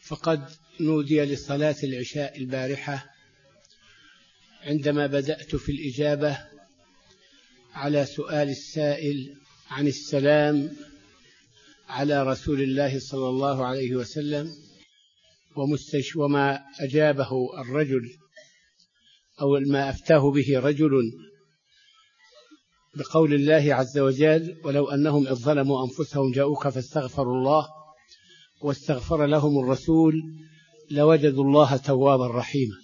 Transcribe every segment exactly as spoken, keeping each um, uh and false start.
فقد نودي لصلاة العشاء البارحة عندما بدأت في الإجابة على سؤال السائل عن السلام على رسول الله صلى الله عليه وسلم وما أجابه الرجل أو ما أفتاه به رجل بقول الله عز وجل: ولو أنهم إذ ظلموا أنفسهم جاءوك فاستغفروا الله واستغفر لهم الرسول لوجدوا الله توابا رحيما.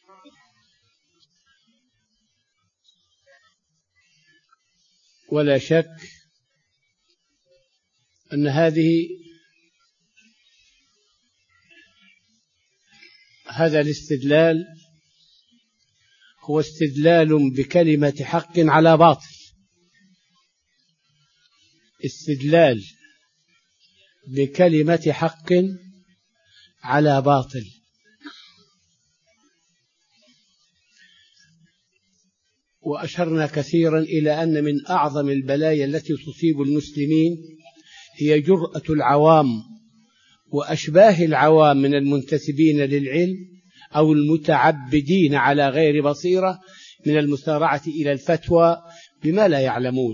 ولا شك أن هذه هذا الاستدلال هو استدلال بكلمة حق على باطل، استدلال بكلمة حق على باطل. وأشرنا كثيرا إلى أن من أعظم البلايا التي تصيب المسلمين هي جرأة العوام وأشباه العوام من المنتسبين للعلم أو المتعبدين على غير بصيرة من المسارعة إلى الفتوى بما لا يعلمون.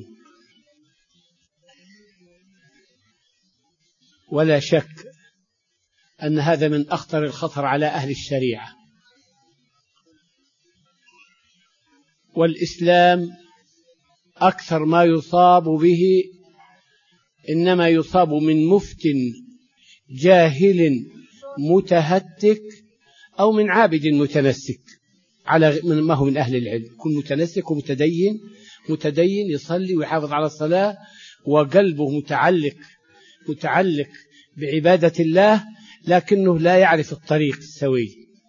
ولا شك أن هذا من أخطر الخطر على أهل الشريعة. والإسلام أكثر ما يصاب به إنما يصاب من مفت جاهل متهتك أو من عابد متنسك، على ما هو من أهل العلم. يكون متنسك ومتدين، متدين يصلي ويحافظ على الصلاة وقلبه متعلق متعلق بعبادة الله، لكنه لا يعرف الطريق السوي.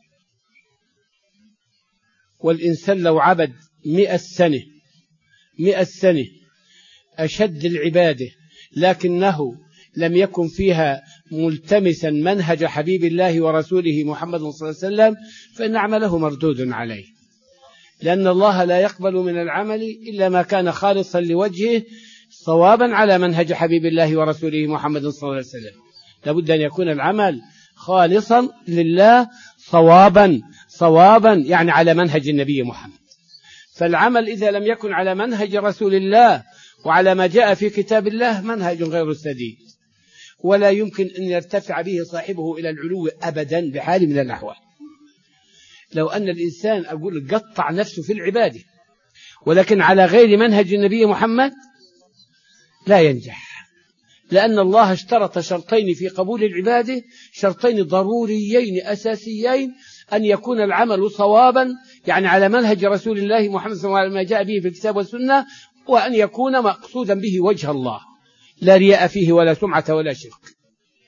والإنسان لو عبد مئة سنة مئة سنة أشد العبادة لكنه لم يكن فيها ملتمسا منهج حبيب الله ورسوله محمد صلى الله عليه وسلم فإن عمله مردود عليه، لأن الله لا يقبل من العمل إلا ما كان خالصا لوجهه صوابا على منهج حبيب الله ورسوله محمد صلى الله عليه وسلم. لابد أن يكون العمل خالصا لله صوابا صوابا يعني على منهج النبي محمد. فالعمل إذا لم يكن على منهج رسول الله وعلى ما جاء في كتاب الله منهج غير سديد، ولا يمكن أن يرتفع به صاحبه إلى العلو أبدا بحال من الأحوال. لو أن الإنسان أقول قطع نفسه في العبادة ولكن على غير منهج النبي محمد لا ينجح، لأن الله اشترط شرطين في قبول العبادة، شرطين ضروريين أساسيين: أن يكون العمل صوابا يعني على منهج رسول الله محمد صلى الله عليه وسلم ما جاء به في الكتاب والسنة، وأن يكون مقصودا به وجه الله لا رياء فيه ولا سمعة ولا شرك.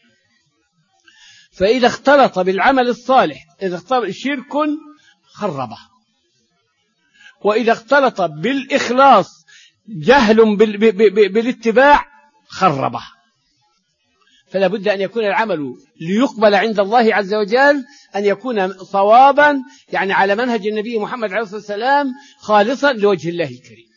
فإذا اختلط بالعمل الصالح إذا اختلط شرك خربه، وإذا اختلط بالإخلاص جهل بالاتباع خربه. فلا بد أن يكون العمل ليقبل عند الله عز وجل أن يكون صوابا يعني على منهج النبي محمد عليه الصلاة والسلام خالصا لوجه الله الكريم.